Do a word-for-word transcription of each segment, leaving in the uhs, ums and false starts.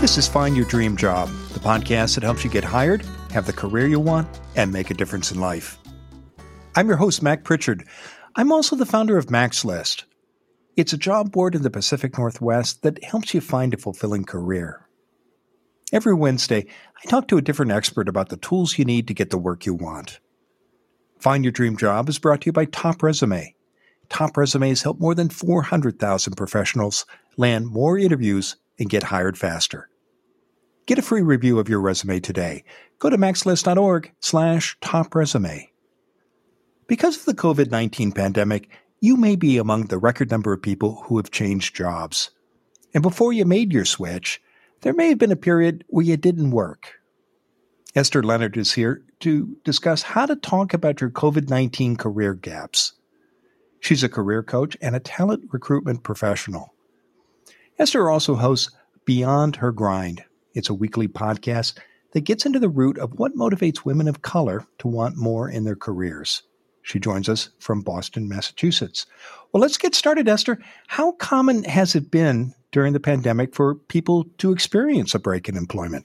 This is Find Your Dream Job, the podcast that helps you get hired, have the career you want, and make a difference in life. I'm your host, Mac Pritchard. I'm also the founder of Mac's List. It's a job board in the Pacific Northwest that helps you find a fulfilling career. Every Wednesday, I talk to a different expert about the tools you need to get the work you want. Find Your Dream Job is brought to you by Top Resume. Top Resumes help more than four hundred thousand professionals land more interviews and get hired faster. Get a free review of your resume today. Go to maxlist.org slash top resume. Because of the covid nineteen pandemic, you may be among the record number of people who have changed jobs. And before you made your switch, there may have been a period where you didn't work. Esther Leonard is here to discuss how to talk about your covid nineteen career gaps. She's a career coach and a talent recruitment professional. Esther also hosts Beyond Her Grind. It's a weekly podcast that gets into the root of what motivates women of color to want more in their careers. She joins us from Boston, Massachusetts. Well, let's get started, Esther. How common has it been during the pandemic for people to experience a break in employment?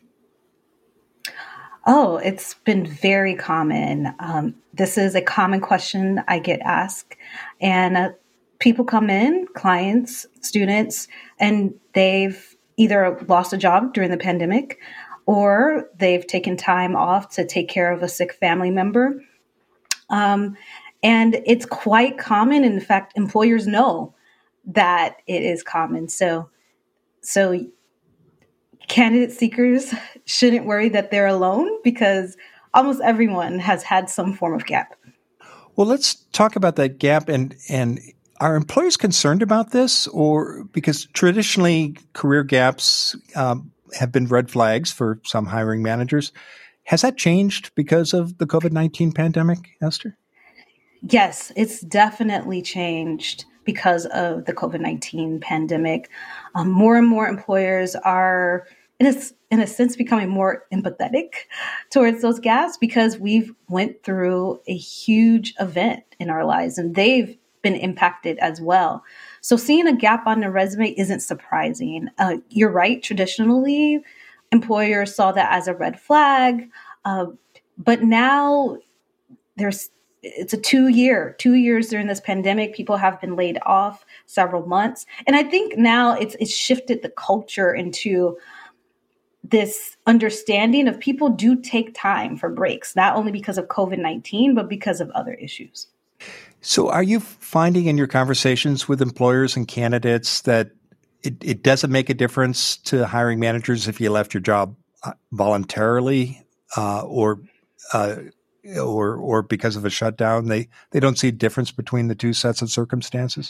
Oh, it's been very common. Um, this is a common question I get asked. And uh, people come in, clients, students, and they've either lost a job during the pandemic or they've taken time off to take care of a sick family member. Um, and it's quite common. In fact, employers know that it is common. So, so candidate seekers shouldn't worry that they're alone because almost everyone has had some form of gap. Well, let's talk about that gap. And, and are employers concerned about this? Or because traditionally career gaps um, have been red flags for some hiring managers. Has that changed because of the covid nineteen pandemic, Esther? Yes, it's definitely changed because of the covid nineteen pandemic. Um, more and more employers are, in a, in a sense, becoming more empathetic towards those gaps because we've went through a huge event in our lives and they've been impacted as well. So seeing a gap on the resume isn't surprising. Uh, you're right. Traditionally, employers saw that as a red flag. Uh, but now there's it's a two year, two years during this pandemic. People have been laid off several months. And I think now it's it's shifted the culture into this understanding of people do take time for breaks, not only because of covid nineteen, but because of other issues. So are you finding in your conversations with employers and candidates that it, it doesn't make a difference to hiring managers if you left your job voluntarily uh, or uh, or or because of a shutdown? They they don't see a difference between the two sets of circumstances?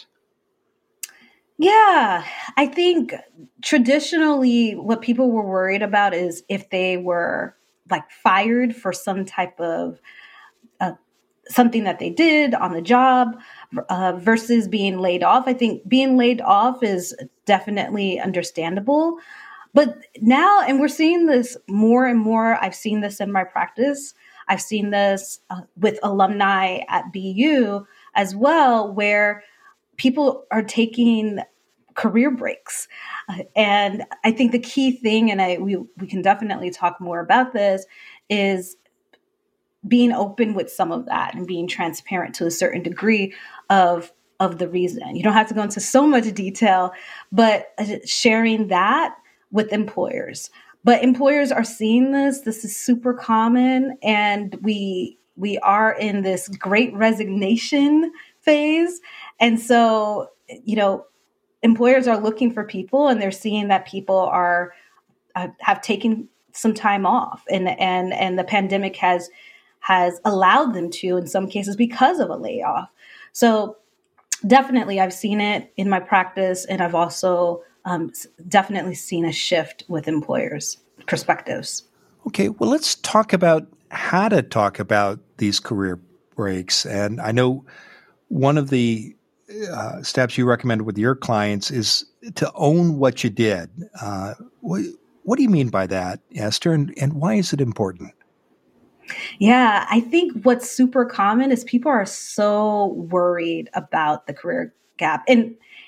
Yeah, I think traditionally what people were worried about is if they were like fired for some type of uh, something that they did on the job uh, versus being laid off. I think being laid off is definitely understandable. But now, and we're seeing this more and more, I've seen this in my practice. I've seen this uh, with alumni at B U as well, where people are taking career breaks. Uh, and I think the key thing, and I we, we can definitely talk more about this, is being open with some of that and being transparent to a certain degree of, of the reason. You don't have to go into so much detail, but sharing that with employers. But employers are seeing this. This is super common. And we we are in this great resignation phase. And so, you know, employers are looking for people and they're seeing that people are uh, have taken some time off. And, and, and the pandemic has has allowed them to, in some cases, because of a layoff. So definitely I've seen it in my practice, and I've also um, definitely seen a shift with employers' perspectives. Okay, well, let's talk about how to talk about these career breaks. And I know one of the uh, steps you recommend with your clients is to own what you did. Uh, what, what do you mean by that, Esther, and, and why is it important? Yeah, I think what's super common is people are so worried about the career gap. And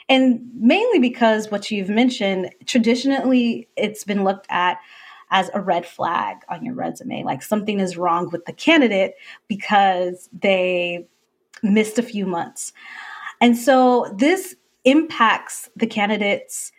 And mainly because what you've mentioned, traditionally, it's been looked at as a red flag on your resume, like something is wrong with the candidate because they missed a few months. And so this impacts the candidate's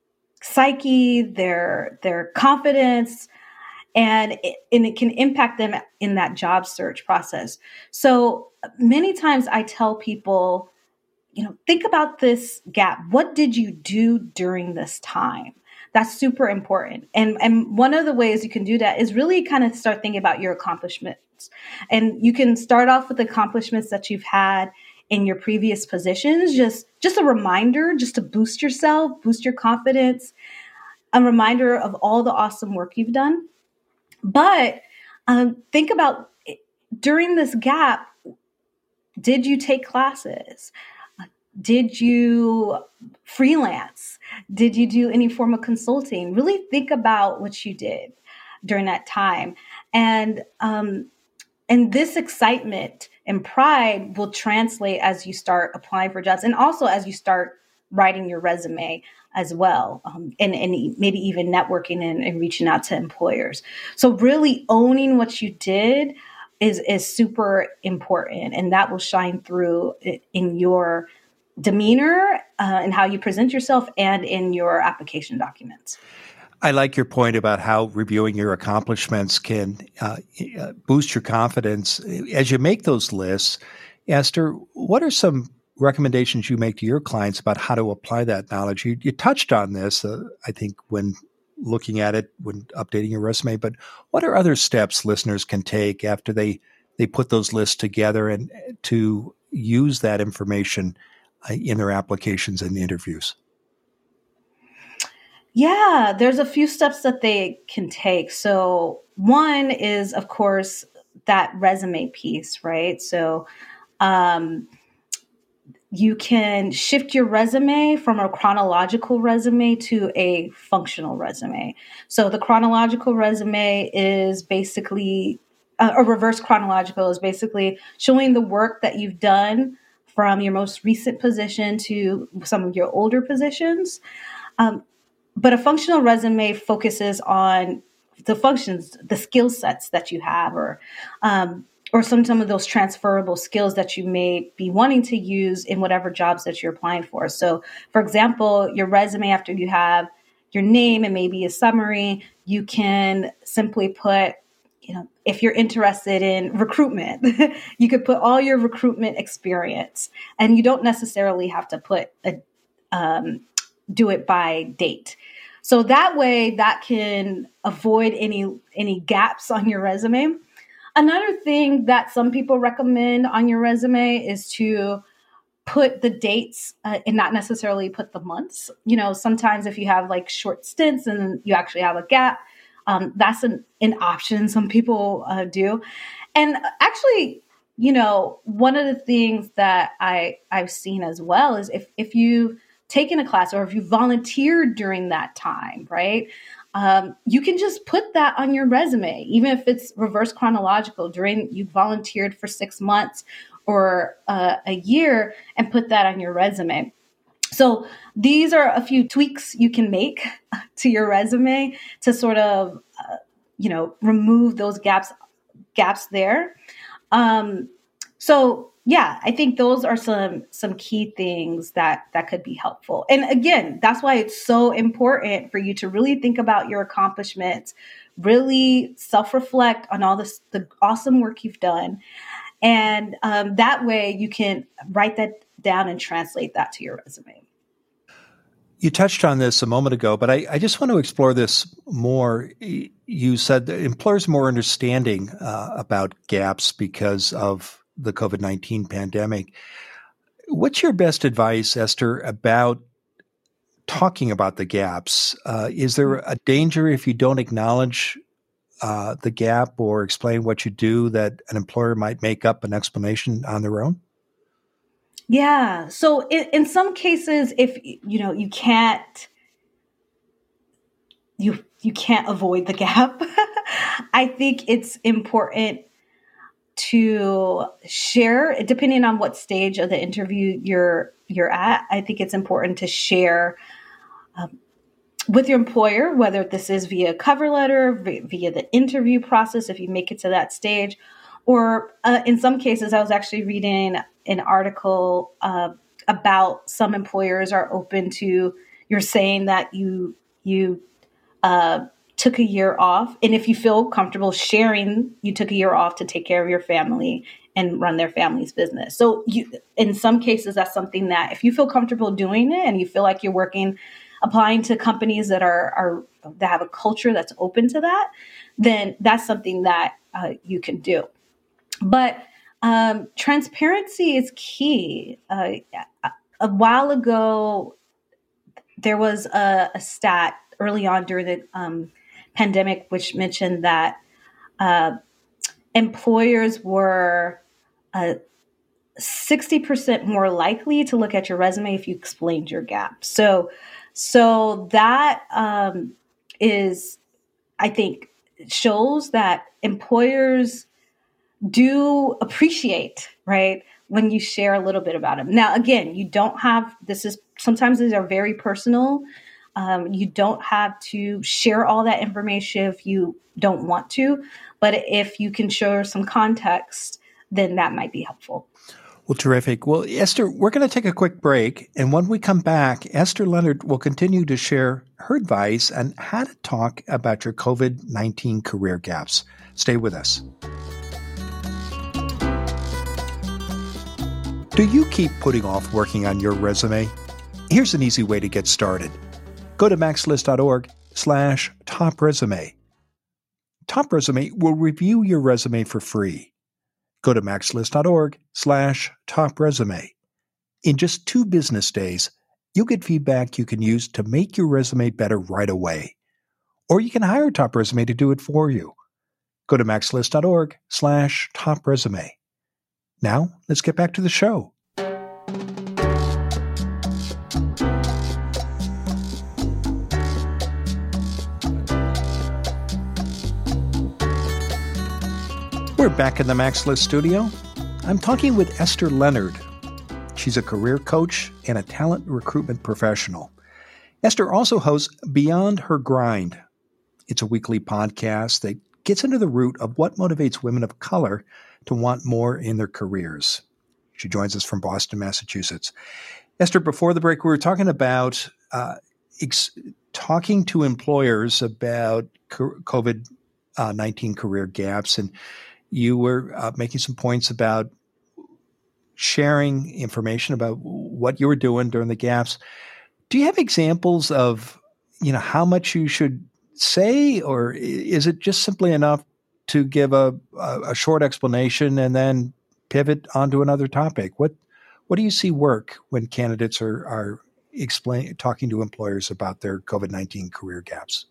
psyche, their their confidence, and it, and it can impact them in that job search process. So many times I tell people, you know, think about this gap. What did you do during this time? That's super important. And, and one of the ways you can do that is really kind of start thinking about your accomplishments. And you can start off with accomplishments that you've had in your previous positions, just, just a reminder, just to boost yourself, boost your confidence, a reminder of all the awesome work you've done. But um, think about during this gap, did you take classes? Did you freelance? Did you do any form of consulting? Really think about what you did during that time. And um, and this excitement and pride will translate as you start applying for jobs and also as you start writing your resume as well, um, and, and maybe even networking and, and reaching out to employers. So really owning what you did is, is super important, and that will shine through in your demeanor uh, and how you present yourself and in your application documents. I like your point about how reviewing your accomplishments can uh, boost your confidence. As you make those lists, Esther, what are some recommendations you make to your clients about how to apply that knowledge? You, you touched on this, uh, I think, when looking at it, when updating your resume, but what are other steps listeners can take after they, they put those lists together and to use that information uh, in their applications and interviews? Yeah, there's a few steps that they can take. So one is, of course, that resume piece, right? So um, you can shift your resume from a chronological resume to a functional resume. So the chronological resume is basically, uh, a reverse chronological is basically showing the work that you've done from your most recent position to some of your older positions. Um, But a functional resume focuses on the functions, the skill sets that you have, or um, or some, some of those transferable skills that you may be wanting to use in whatever jobs that you're applying for. So, for example, your resume, after you have your name and maybe a summary, you can simply put, you know, if you're interested in recruitment, you could put all your recruitment experience, and you don't necessarily have to put a um, do it by date. So that way that can avoid any any gaps on your resume. Another thing that some people recommend on your resume is to put the dates uh, and not necessarily put the months. You know, sometimes if you have like short stints and you actually have a gap, um, that's an, an option some people uh, do. And actually, you know, one of the things that I, I've seen as well is if if you taken a class or if you volunteered during that time, right? Um, you can just put that on your resume, even if it's reverse chronological during you volunteered for six months or uh, a year, and put that on your resume. So these are a few tweaks you can make to your resume to sort of, uh, you know, remove those gaps gaps there. Um, so yeah, I think those are some some key things that that could be helpful. And again, that's why it's so important for you to really think about your accomplishments, really self-reflect on all this, the awesome work you've done. And um, that way you can write that down and translate that to your resume. You touched on this a moment ago, but I, I just want to explore this more. You said that employers are more understanding uh, about gaps because of the COVID nineteen pandemic. What's your best advice, Esther, about talking about the gaps? Uh, is there a danger if you don't acknowledge uh, the gap or explain what you do that an employer might make up an explanation on their own? Yeah. So in, in some cases, if you know you can't you you can't avoid the gap, I think it's important to share, depending on what stage of the interview you're you're at. I think it's important to share um, with your employer, whether this is via cover letter, via the interview process, if you make it to that stage, or uh, in some cases, I was actually reading an article uh, about some employers are open to, you're saying that you you uh, took a year off, and if you feel comfortable sharing, you took a year off to take care of your family and run their family's business. So you, in some cases, that's something that if you feel comfortable doing it and you feel like you're working, applying to companies that are, are that have a culture that's open to that, then that's something that uh, you can do. But um, transparency is key. Uh, a while ago, there was a, a stat early on during the um, pandemic, which mentioned that uh, employers were uh, sixty percent more likely to look at your resume if you explained your gap. So, so that um, is, I think, shows that employers do appreciate, right, when you share a little bit about them. Now, again, you don't have, this is, sometimes these are very personal. Um, you don't have to share all that information if you don't want to, but if you can show some context, then that might be helpful. Well, terrific. Well, Esther, we're going to take a quick break. And when we come back, Esther Leonard will continue to share her advice on how to talk about your COVID nineteen career gaps. Stay with us. Do you keep putting off working on your resume? Here's an easy way to get started. Go to maxlist.org slash top resume. Top Resume will review your resume for free. Go to maxlist.org slash top resume. In just two business days, you'll get feedback you can use to make your resume better right away. Or you can hire Top Resume to do it for you. Go to maxlist.org slash top resume. Now, let's get back to the show. We're back in the Max List studio. I'm talking with Esther Leonard. She's a career coach and a talent recruitment professional. Esther also hosts Beyond Her Grind. It's a weekly podcast that gets into the root of what motivates women of color to want more in their careers. She joins us from Boston, Massachusetts. Esther, before the break, we were talking about uh, ex- talking to employers about COVID nineteen career gaps, and you were uh, making some points about sharing information about what you were doing during the gaps. Do you have examples of, you know, how much you should say, or is it just simply enough to give a, a, a short explanation and then pivot onto another topic? What what do you see work when candidates are are explain talking to employers about their COVID nineteen career gaps?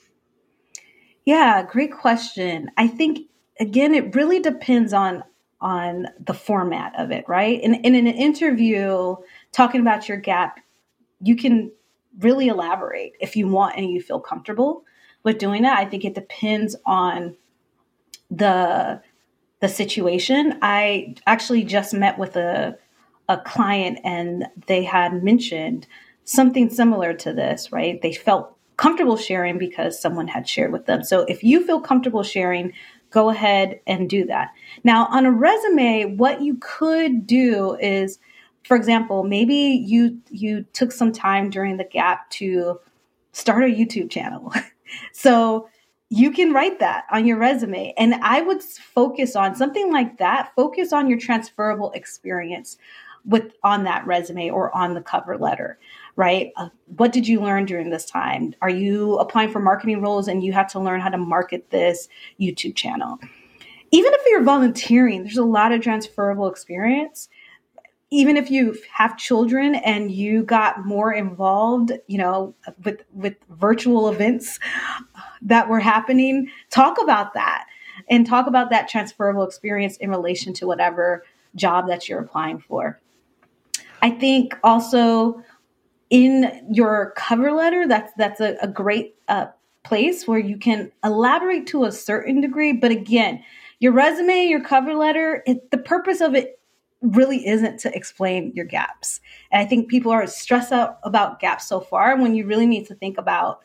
Yeah, great question. I think, again, it really depends on on the format of it, right? And, and in an interview, talking about your gap, you can really elaborate if you want and you feel comfortable with doing that. I think it depends on the the situation. I actually just met with a a client and they had mentioned something similar to this, right? They felt comfortable sharing because someone had shared with them. So if you feel comfortable sharing, go ahead and do that. Now, on a resume, what you could do is, for example, maybe you you took some time during the gap to start a YouTube channel. So you can write that on your resume. And I would focus on something like that. Focus on your transferable experience with on that resume or on the cover letter, right? Uh, what did you learn during this time? Are you applying for marketing roles and you have to learn how to market this YouTube channel? Even if you're volunteering, there's a lot of transferable experience. Even if you have children and you got more involved, you know, with, with virtual events that were happening, talk about that and talk about that transferable experience in relation to whatever job that you're applying for. I think also in your cover letter, that's that's a, a great uh, place where you can elaborate to a certain degree. But again, Your resume, your cover letter, it, the purpose of it really isn't to explain your gaps. And I think people are stressed out about gaps so far when you really need to think about,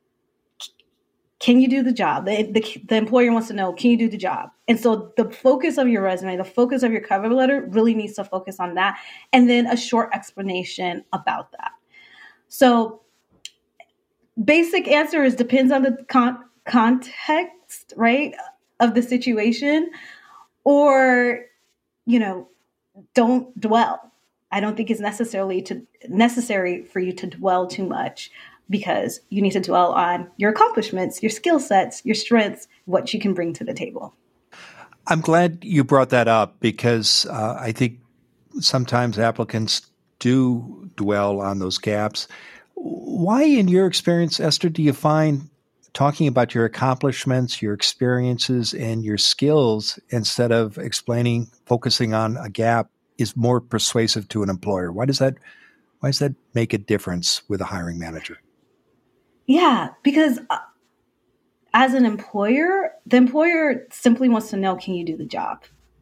can you do the job? The, the, the employer wants to know, can you do the job? And so the focus of your resume, the focus of your cover letter really needs to focus on that. And then a short explanation about that. So basic answer is depends on the con- context, right, of the situation, or, you know, don't dwell. I don't think it's necessarily to necessary for you to dwell too much, because you need to dwell on your accomplishments, your skill sets, your strengths, what you can bring to the table. I'm glad you brought that up, because uh, I think sometimes applicants do dwell on those gaps. Why, in your experience, Esther, do you find talking about your accomplishments, your experiences, and your skills instead of explaining, focusing on a gap is more persuasive to an employer? Why does that, why does that make a difference with a hiring manager? Yeah, because uh, as an employer, the employer simply wants to know, can you do the job?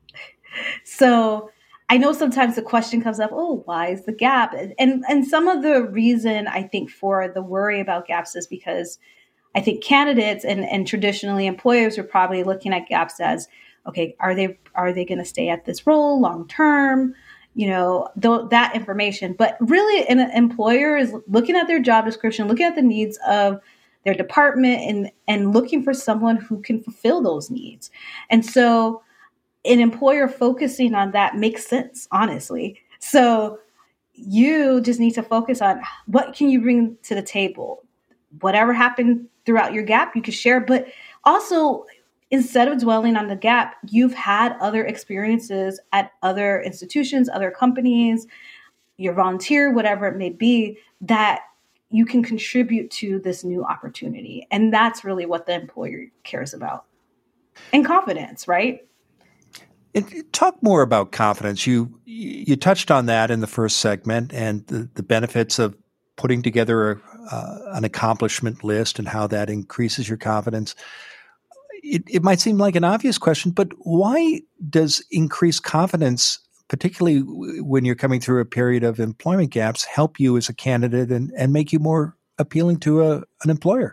So I know sometimes the question comes up, oh, why is the gap? And, and some of the reason I think for the worry about gaps is because I think candidates and, and traditionally employers are probably looking at gaps as, okay, are they are they going to stay at this role long term? You know, th- that information. But really, an employer is looking at their job description, looking at the needs of their department, and and looking for someone who can fulfill those needs. And so an employer focusing on that makes sense, honestly. So you just need to focus on what can you bring to the table. Whatever happened throughout your gap, you can share. But also, instead of dwelling on the gap, you've had other experiences at other institutions, other companies, your volunteer, whatever it may be, that you can contribute to this new opportunity. And that's really what the employer cares about. And confidence, right? And talk more about confidence. You you touched on that in the first segment, and the, the benefits of putting together a, uh, an accomplishment list and how that increases your confidence. It, it might seem like an obvious question, but why does increased confidence, particularly when you're coming through a period of employment gaps, help you as a candidate and, and make you more appealing to a, an employer?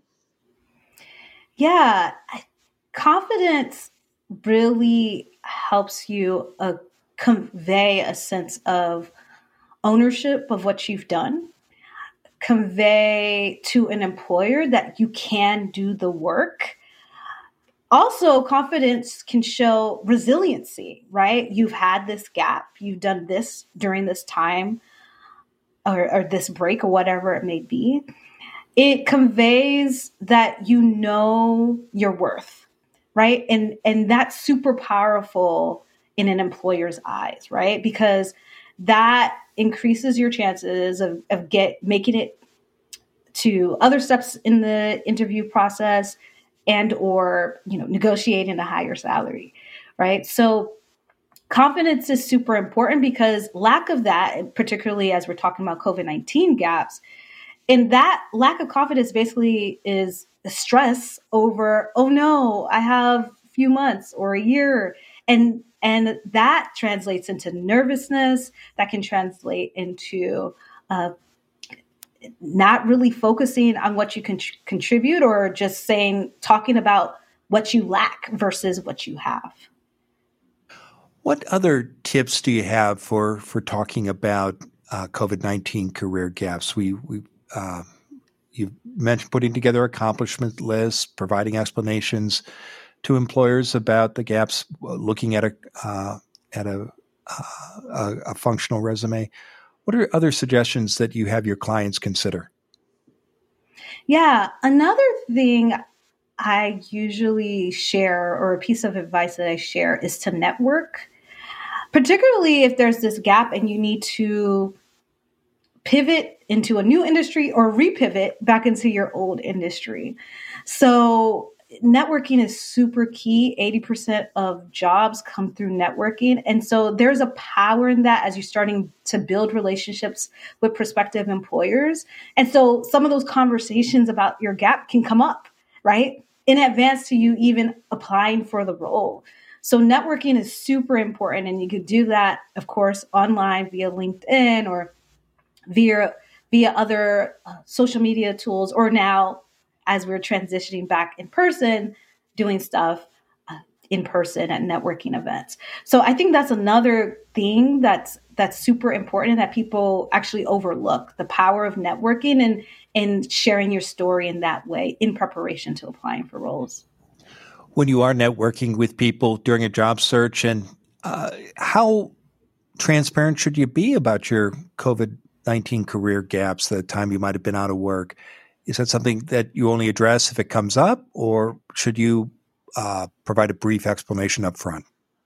Yeah, confidence really helps you uh, convey a sense of ownership of what you've done, convey to an employer that you can do the work. Also, confidence can show resiliency, right? You've had this gap, you've done this during this time or, or this break or whatever it may be. It conveys that you know your worth, right? And and that's super powerful in an employer's eyes, right? Because that increases your chances of, of get making it to other steps in the interview process and or, you know, negotiating a higher salary, right? So confidence is super important, because lack of that, particularly as we're talking about COVID nineteen gaps, and that lack of confidence basically is stress over, oh no, I have a few months or a year. And and that translates into nervousness, that can translate into uh, not really focusing on what you can tr- contribute, or just saying, talking about what you lack versus what you have. What other tips do you have for, for talking about uh, COVID nineteen career gaps? We, we uh, you mentioned putting together accomplishment lists, providing explanations to employers about the gaps, looking at a uh, at a, uh, a a functional resume. What are other suggestions that you have your clients consider? Yeah, another thing I usually share, or a piece of advice that I share, is to network, particularly if there's this gap and you need to pivot into a new industry or repivot back into your old industry. So networking is super key. eighty percent of jobs come through networking. And so there's a power in that as you're starting to build relationships with prospective employers. And so some of those conversations about your gap can come up, right? in advance to you even applying for the role. So networking is super important. And you could do that, of course, online via LinkedIn or via via other uh, social media tools, or now as we're transitioning back in person, doing stuff uh, in person at networking events. So I think that's another thing that's that's super important that people actually overlook, the power of networking and and sharing your story in that way in preparation to applying for roles. When you are networking with people during a job search, and uh, how transparent should you be about your COVID nineteen career gaps, the time you might have been out of work? Is that something that you only address if it comes up, or should you uh, provide a brief explanation up front?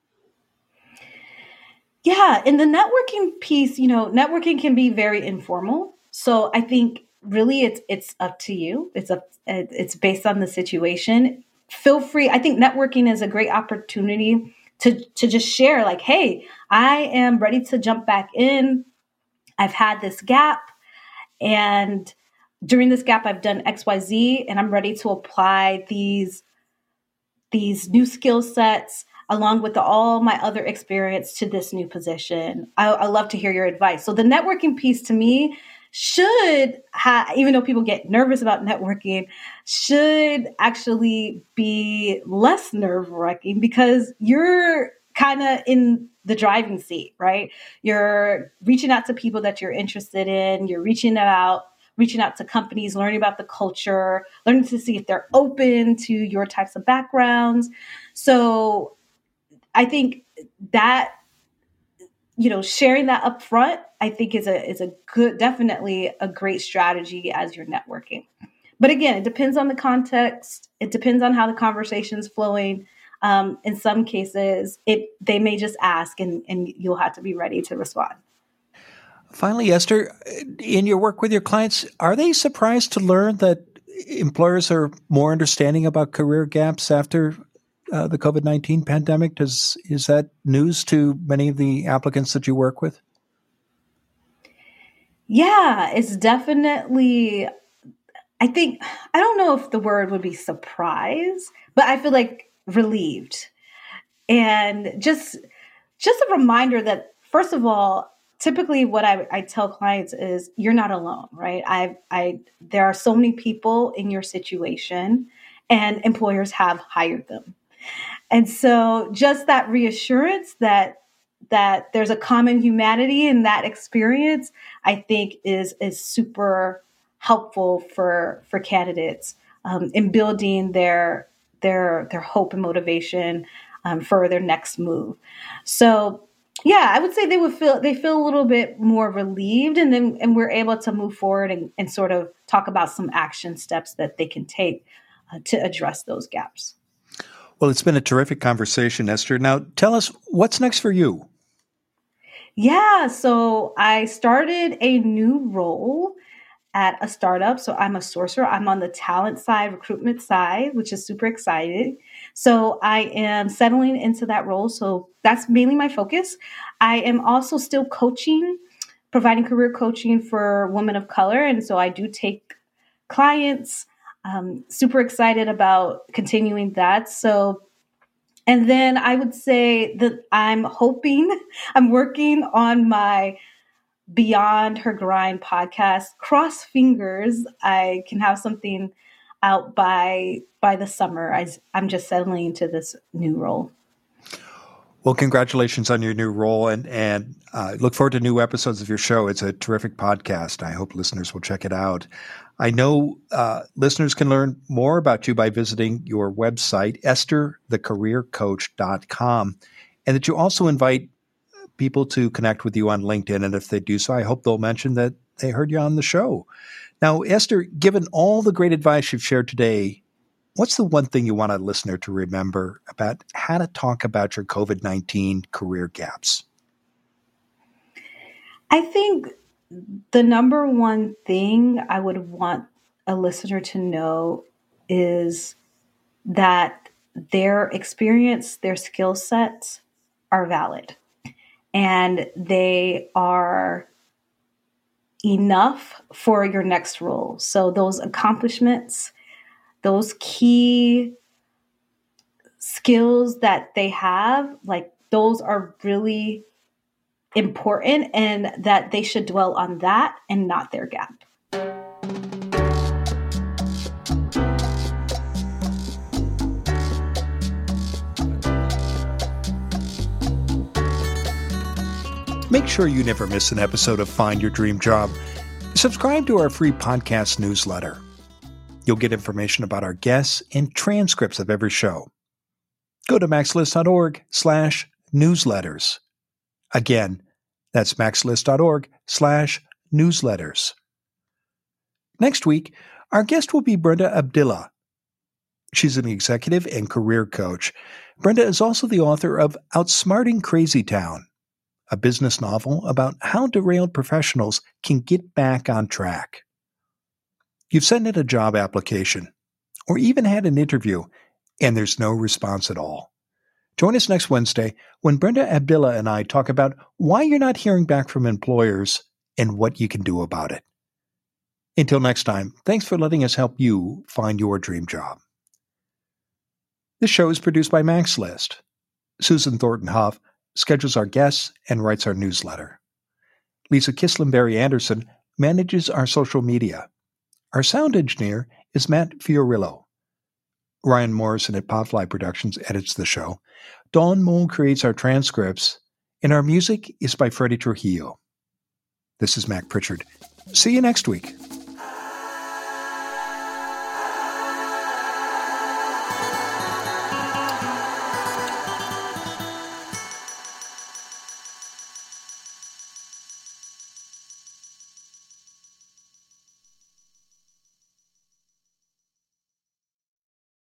Yeah, in the networking piece, you know, networking can be very informal. So I think really it's it's up to you. It's up it's based on the situation. Feel free. I think networking is a great opportunity to to just share like, hey, I am ready to jump back in. I've had this gap, and during this gap I've done X Y Z, and I'm ready to apply these these new skill sets along with the, all my other experience to this new position. I, I love to hear your advice. So the networking piece to me should have, even though people get nervous about networking, should actually be less nerve-wracking because you're kind of in the driving seat, right? You're reaching out to people that you're interested in. You're reaching out reaching out to companies, learning about the culture, learning to see if they're open to your types of backgrounds. So I think that, you know, sharing that up front, I think is a is a good, definitely a great strategy as you're networking. But again, it depends on the context. It depends on how the conversation's flowing. Um, in some cases, it they may just ask and, and you'll have to be ready to respond. Finally, Esther, in your work with your clients, are they surprised to learn that employers are more understanding about career gaps after uh, the COVID nineteen pandemic? Does is that news to many of the applicants that you work with? Yeah, it's definitely, I think, I don't know if the word would be surprise, but I feel like relieved. And just just a reminder that, first of all, typically what I, I tell clients is you're not alone, right? I, I, there are so many people in your situation and employers have hired them. And so just that reassurance that, that there's a common humanity in that experience, I think is, is super helpful for, for candidates um, in building their, their, their hope and motivation um, for their next move. So yeah, I would say they would feel they feel a little bit more relieved, and then and we're able to move forward and, and sort of talk about some action steps that they can take uh, to address those gaps. Well, it's been a terrific conversation, Esther. Now, tell us what's next for you. Yeah, so I started a new role at a startup. So I'm a sourcer. I'm on the talent side, recruitment side, which is super exciting. So I am settling into that role. So that's mainly my focus. I am also still coaching, providing career coaching for women of color. And so I do take clients. Um, super excited about continuing that. So, and then I would say that I'm hoping, I'm working on my Beyond Her Grind podcast. Cross fingers, I can have something out by by the summer. I, I'm just settling into this new role. Well, congratulations on your new role, and and uh, look forward to new episodes of your show. It's a terrific podcast. I hope listeners will check it out. I know uh, listeners can learn more about you by visiting your website, esther the career coach dot com, and that you also invite people to connect with you on LinkedIn. And if they do so, I hope they'll mention that they heard you on the show. Now, Esther, given all the great advice you've shared today, what's the one thing you want a listener to remember about how to talk about your COVID nineteen career gaps? I think the number one thing I would want a listener to know is that their experience, their skill sets are valid. And they are enough for your next role. So those accomplishments, those key skills that they have, like those are really important, and that they should dwell on that and not their gap. Make sure you never miss an episode of Find Your Dream Job. Subscribe to our free podcast newsletter. You'll get information about our guests and transcripts of every show. Go to maxlist.org slash newsletters. Again, that's maxlist.org slash newsletters. Next week, our guest will be Brenda Abdillah. She's an executive and career coach. Brenda is also the author of Outsmarting Crazy Town, a business novel about how derailed professionals can get back on track. You've sent in a job application, or even had an interview, and there's no response at all. Join us next Wednesday when Brenda Abdillah and I talk about why you're not hearing back from employers and what you can do about it. Until next time, thanks for letting us help you find your dream job. This show is produced by Max List. Susan Thornton Huff schedules our guests and writes our newsletter. Lisa Kislenberry Anderson manages our social media. Our sound engineer is Matt Fiorillo. Ryan Morrison at Podfly Productions edits the show. Dawn Moll creates our transcripts, and our music is by Freddie Trujillo. This is Mac Pritchard. See you next week.